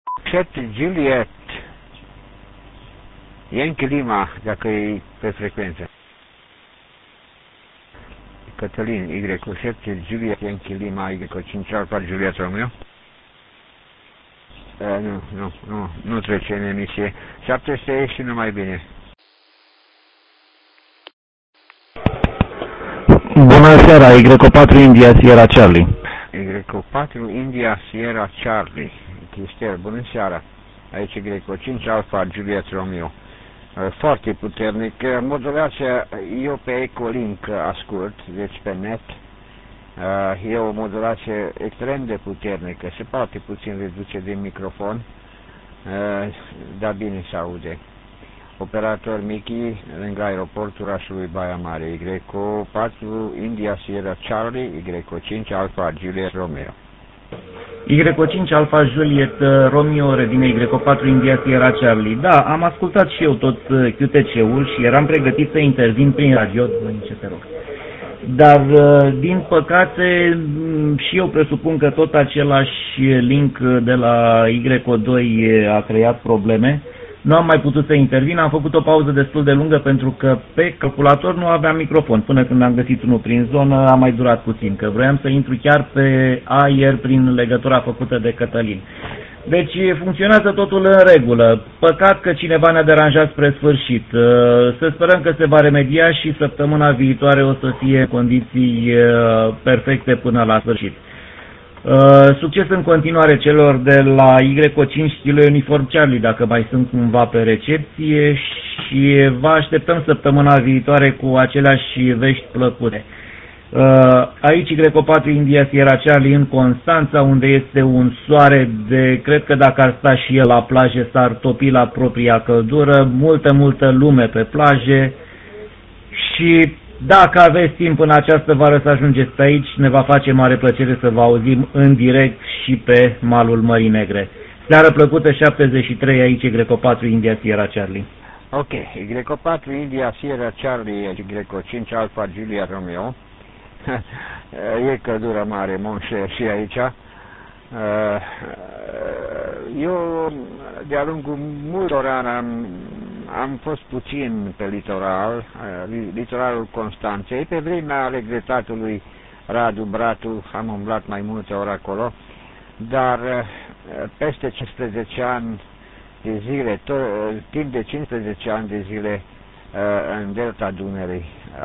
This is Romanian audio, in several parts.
Juliet Yankee Lima, dacă e pe frecvență. Cătălin, Y7, Juliet Yankee Lima, Y5 Alfa, Juliet Romeo. Nu trece în emisie. 700 și numai bine. Bună seara, Y4 India Sierra Charlie. Y4 India Sierra Charlie. Cristel, bună seara. Aici Y5 Alfa, Juliet Romeo. Foarte puternic. Modulația, eu pe Ecolink ascult, deci pe net. E o modulație extrem de puternică. Se poate puțin reduce din microfon, dar bine se aude. Operator Mickey, lângă aeroportul orașului Baia Mare. Y4 India Sierra Charlie, Y5 Alfa Juliet Romeo. Y5 Alfa Juliet Romeo revine Y4 India Sierra Charlie. Da, am ascultat și eu tot QTC-ul și eram pregătit să intervin prin radio. Te rog. Dar, din păcate, și eu presupun că tot același link de la Y2 a creat probleme. Nu am mai putut să intervin, am făcut o pauză destul de lungă pentru că pe calculator nu aveam microfon. Până când am găsit unul prin zonă a mai durat puțin, că vroiam să intru chiar pe aer prin legătura făcută de Cătălin. Deci funcționează totul în regulă. Păcat că cineva ne-a deranjat spre sfârșit. Să sperăm că se va remedia și săptămâna viitoare o să fie condiții perfecte până la sfârșit. Succes în continuare celor de la Y5 Kilo Uniform Charlie, dacă mai sunt cumva pe recepție, și vă așteptăm săptămâna viitoare cu aceleași vești plăcute. Aici Y4 India Sierra Charlie în Constanța, unde este un soare de, cred că dacă ar sta și el la plaje s-ar topi la propria căldură, multă lume pe plaje și dacă aveți timp în această vară să ajungeți pe aici, ne va face mare plăcere să vă auzim în direct și pe malul Mării Negre. Seară plăcută, 73, aici Y4 India Sierra Charlie. Ok, Y4 India Sierra Charlie, Y5 Alfa Julia Romeo. E căldură mare, monșer, și aici. Eu, de-a lungul multor ani, am fost puțin pe litoral, litoralul Constanței. Pe vremea regretatului Radu Bratu am umblat mai multe ori acolo, dar peste 15 ani de zile, timp de 15 ani de zile în delta Dunării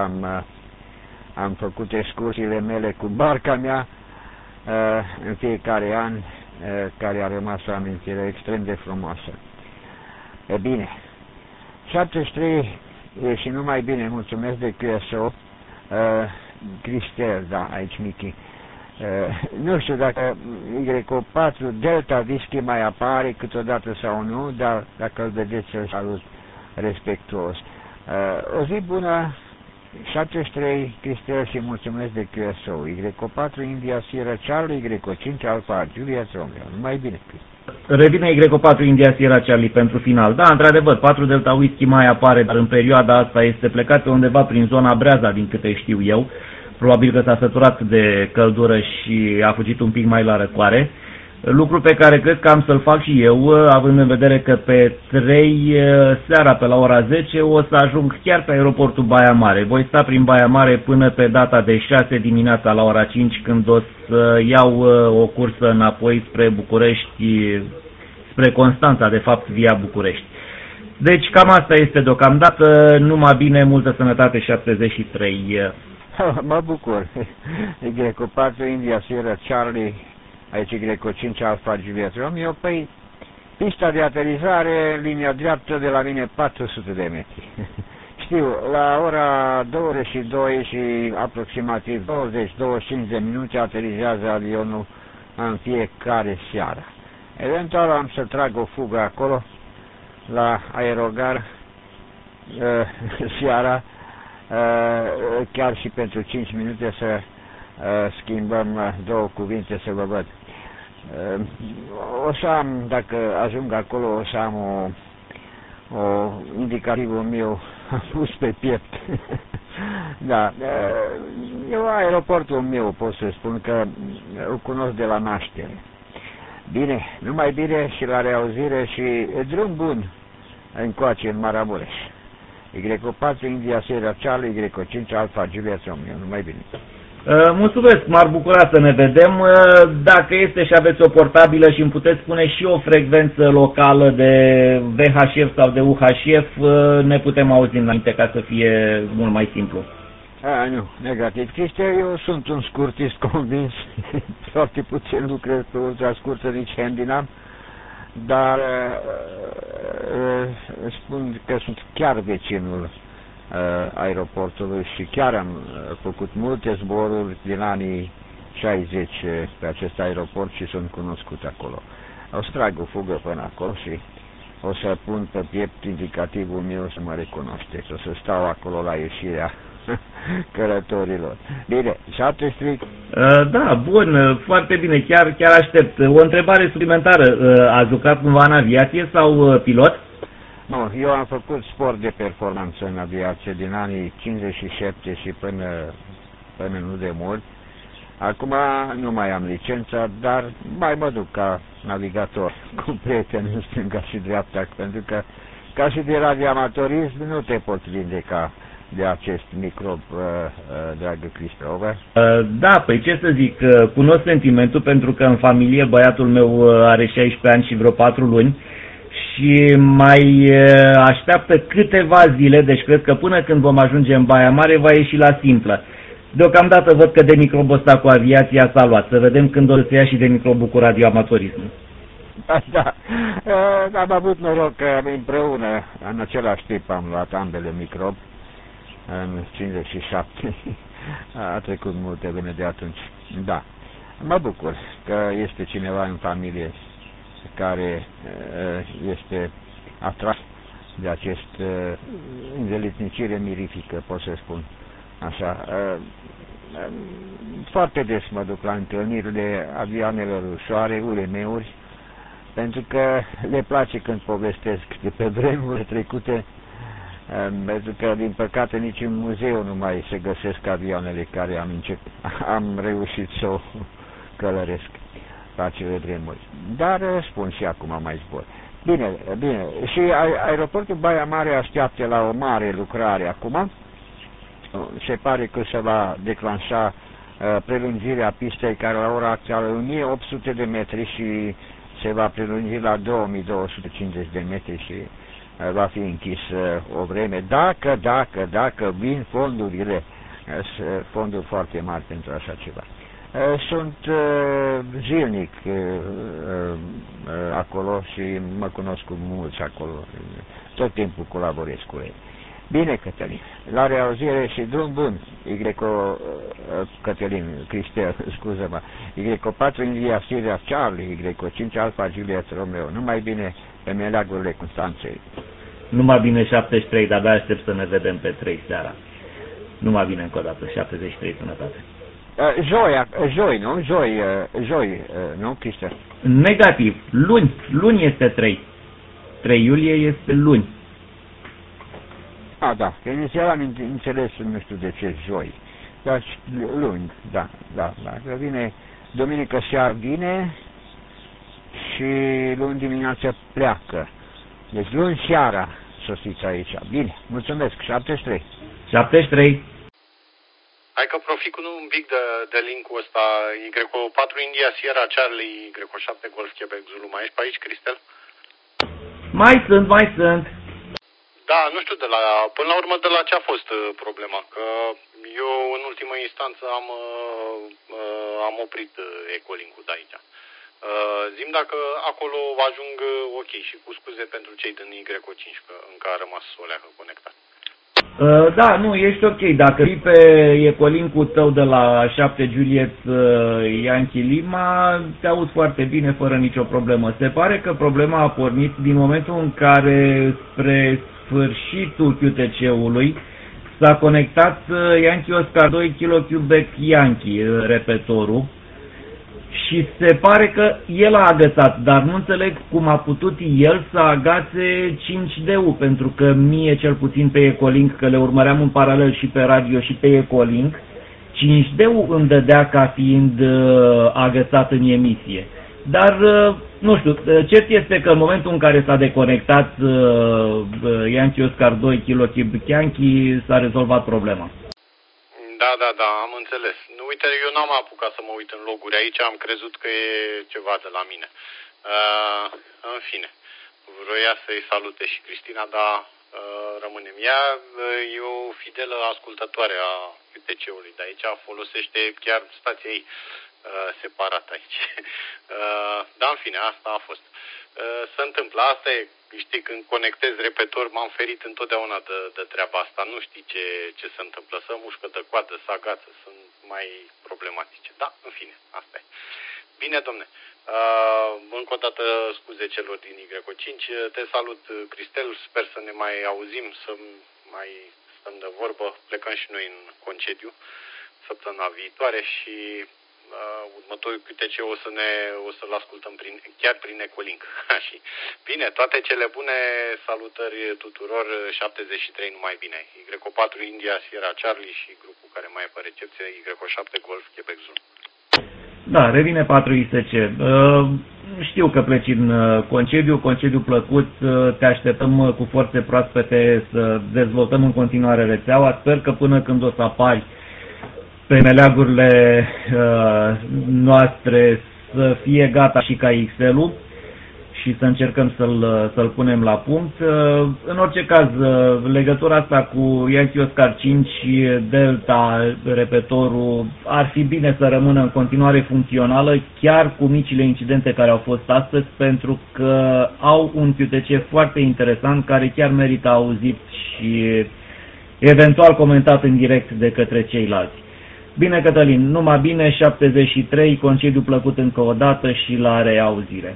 am făcut excursiile mele cu barca mea în fiecare an, care a rămas o amintire extrem de frumoasă. E bine, 73 și numai bine, mulțumesc de QSO, Cristel, da, aici Mickey. Nu știu dacă Y4 Delta Whisky mai apare câteodată sau nu, dar dacă îl vedeți, îl salut respectuos. O zi bună, 73 Cristel, și mulțumesc de QSO. Y4 India Sierra Charlie, Y5 Alfa Juliet Romeo. Numai bine, Cristel. Revine Y4 India Sierra Charlie pentru final. Da, într-adevăr, 4 Delta Whisky mai apare, dar în perioada asta este plecat pe undeva prin zona Breaza, din câte știu eu. Probabil că s-a săturat de căldură și a fugit un pic mai la răcoare. Lucru pe care cred că am să-l fac și eu, având în vedere că pe 3 seara pe la ora 10 o să ajung chiar pe aeroportul Baia Mare. Voi sta prin Baia Mare până pe data de 6 dimineața la ora 5, când o să iau o cursă înapoi spre București, spre Constanța, de fapt, via București. Deci cam asta este deocamdată. Numai bine, multă sănătate, 73. Mă bucur. Y4 India Sierra Charlie, aici Y5 Alfa Juliet Romeo. Păi, pista de aterizare, linia dreaptă de la mine 400 de metri. Știu, la ora 22 și aproximativ 20-25 de minute aterizează avionul în fiecare seară. Eventual am să trag o fugă acolo, la aerogar, seara, chiar și pentru 5 minute să schimbăm două cuvinte, să vă văd. O să am, dacă ajung acolo, o să am o indicativul meu pus pe piept. Da, eu aeroportul meu pot să spun că îl cunosc de la naștere. Bine, numai bine și la reauzire și drum bun încoace în Maramureș. Y4 India Sierra Charlie, Y5 Alpha Juliet Romeo. Numai bine. Mulțumesc, m-ar bucura să ne vedem. Dacă este și aveți o portabilă și îmi puteți spune și o frecvență locală de VHF sau de UHF, ne putem auzi înainte ca să fie mult mai simplu. Nu, negativ. Cristian, eu sunt un scurtist convins, foarte puțin lucrez pe ultra scurtă, nici handy n-am, dar spun că sunt chiar vecinul aeroportului și chiar am făcut multe zboruri din anii 60 pe acest aeroport și sunt cunoscut acolo. O să trag o fugă până acolo și o să pun pe piept indicativul meu să mă recunoaște, o să stau acolo la ieșirea călătorilor. Bine, 7 strict. Da, bun, foarte bine, chiar aștept. O întrebare suplimentară, ați lucrat cumva în aviație sau pilot? Nu, eu am făcut sport de performanță în aviație din anii 57 și până nu de mult. Acum nu mai am licența, dar mai mă duc ca navigator cu prieteni în stânga și dreapta, pentru că ca și de radioamatorism nu te poți vindeca de acest microb, dragă Cristel. Da, păi ce să zic, cunosc sentimentul pentru că în familie băiatul meu are 16 ani și vreo 4 luni și mai așteaptă câteva zile, deci cred că până când vom ajunge în Baia Mare va ieși la simplă. Deocamdată văd că de microbul ăsta cu aviația s-a luat, să vedem când o să ia și de microbul cu radioamatorismul. Da, am avut noroc că împreună, în același timp am luat ambele microbi, în 57, a trecut multe vreme de atunci. Da, mă bucur că este cineva în familie care este atras de acest îndeletnicire mirifică, pot să spun așa. Foarte des mă duc la întâlnirile avioanelor ușoare, ULM-uri, pentru că le place când povestesc de pe vremurile trecute, pentru că, din păcate, nici în muzeu nu mai se găsesc avioanele care am reușit să o călăresc pe acele vremuri. Dar spun și acum mai zbor. Bine, bine. Și aeroportul Baia Mare așteaptă la o mare lucrare acum. Se pare că se va declanșa prelungirea pistei, care la ora actuală 1800 de metri și se va prelungi la 2250 de metri și va fi închis o vreme, dacă vin fondurile, fonduri foarte mari pentru așa ceva. Sunt zilnic acolo și mă cunosc cu mulți acolo, tot timpul colaborez cu ei. Bine, Cătălin, la reauzire și drum bun, Cătălin, Cristel, scuză-mă, Y4 India Sierra Charlie, Y5 Alpha Juliet Romeo, numai bine pe meleagurile Constanței. Numai bine 73, de-abia aștept să ne vedem pe 3 seara. Numai bine încă o dată, 73, sănătate. Joi, nu, Cristel? Negativ, luni este 3. 3 iulie este luni. Da, că inițial am înțeles, nu știu de ce, joi. Dar luni, da, că vine, duminică seara vine și luni dimineața pleacă. Deci luni seara sosiți aici. Bine, mulțumesc, 73. 73. Hai că profit cu un pic de link-ul ăsta, Y4 India Sierra Charlie, Y7 Golf Quebec Zulu. Mai ești pe aici, Cristel? Mai sunt. Da, nu știu, până la urmă de la ce a fost problema, că eu în ultimă instanță am oprit ecolink-ul de aici. Zi-mi dacă acolo ajung ok și cu scuze pentru cei din Y5, că încă a rămas o leacă conectat. Da, nu, ești ok. Dacă vii pe ecolink-ul tău de la 7 Juliet Yankee Lima, te auzi foarte bine, fără nicio problemă. Se pare că problema a pornit din momentul în care, spre sfârșitul QTC-ului, s-a conectat Yankee Oscar 2 kg Quebec Yankee, repetorul, și se pare că el a agățat, dar nu înțeleg cum a putut el să agațe 5D-ul, pentru că mie, cel puțin pe Ecolink, că le urmăream în paralel și pe radio și pe Ecolink, 5D-ul îmi dădea ca fiind agățat în emisie. Dar, nu știu, cert este că în momentul în care s-a deconectat Yankee Oscar 2 Kilo Chianchi s-a rezolvat problema. Da, am înțeles. Uite, eu n-am apucat să mă uit în loguri aici, am crezut că e ceva de la mine. În fine, vroia să-i salute și Cristina, dar rămânem. Ea e o fidelă ascultătoare a UTC-ului de aici, folosește chiar stația ei separat aici. Dar în fine, asta a fost. Se întâmplă, asta e, știi, când conectez repetor, m-am ferit întotdeauna de treaba asta, nu știi ce se întâmplă, să mușcă de coadă, să agață, sunt mai problematice. Da, în fine, asta e. Bine, domne, încă o dată scuze celor din Y5, te salut, Cristel, sper să ne mai auzim, să mai stăm de vorbă, plecăm și noi în concediu săptămâna viitoare și următorul QTC o să-l ascultăm chiar prin Ecolink. Și bine, toate cele bune, salutări tuturor, 73 numai bine. Y4 India Sierra Charlie și grupul care mai e pe recepție, Y7 Golf Quebec Zulu. Da, revine 4ISC. Știu că pleci în concediu plăcut, te așteptăm cu forțe proaspete să dezvoltăm în continuare rețeaua. Sper că până când o să apari pe meleagurile noastre să fie gata și ca XL-ul și să încercăm să-l punem la punct. În orice caz, legătura asta cu Yankee Oscar 5 și Delta, repetorul, ar fi bine să rămână în continuare funcțională, chiar cu micile incidente care au fost astăzi, pentru că au un QTC foarte interesant care chiar merită auzit și eventual comentat în direct de către ceilalți. Bine, Cătălin, numai bine, 73, concediu plăcut încă o dată și la reauzire.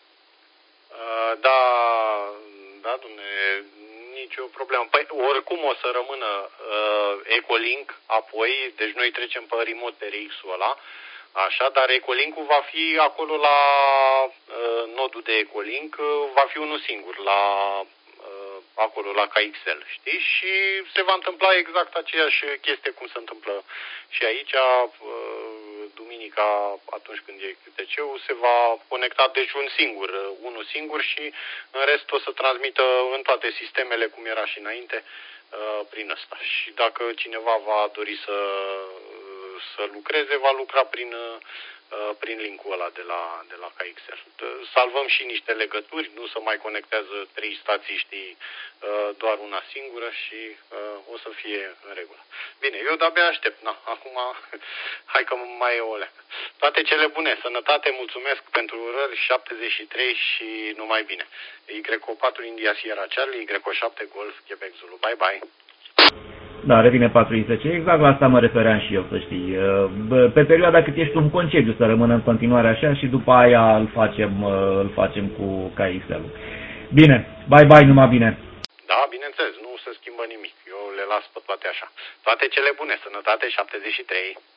Da, domne, nicio problemă. Păi, oricum o să rămână Ecolink apoi, deci noi trecem pe remote RX-ul ăla, așa, dar Ecolink-ul va fi acolo la nodul de Ecolink, va fi unul singur, acolo la KXL, știi? Și se va întâmpla exact aceeași chestie cum se întâmplă și aici, duminica, atunci când e QTC-ul, se va conecta, deci unul singur și în rest o să transmită în toate sistemele, cum era și înainte, prin ăsta. Și dacă cineva va dori să lucreze, va lucra prin linkul ăla de la KXL. Salvăm și niște legături, nu se mai conectează 3 stații, știi, doar una singură și o să fie în regulă. Bine, eu de-abia aștept, acum hai că mai e o leacă. Toate cele bune, sănătate, mulțumesc pentru urări, 73 și numai bine. Y4 India Sierra Charlie, Y7 Golf Quebec Zulu. Bye bye! Da, revine 4ISC. Exact la asta mă refeream și eu, să știi. Pe perioada cât ești în concediu să rămână în continuare așa și după aia îl facem cu KXL-ul. Bine, bye, numai bine. Da, bineînțeles, nu se schimbă nimic. Eu le las pe toate așa. Toate cele bune, sănătate, 73.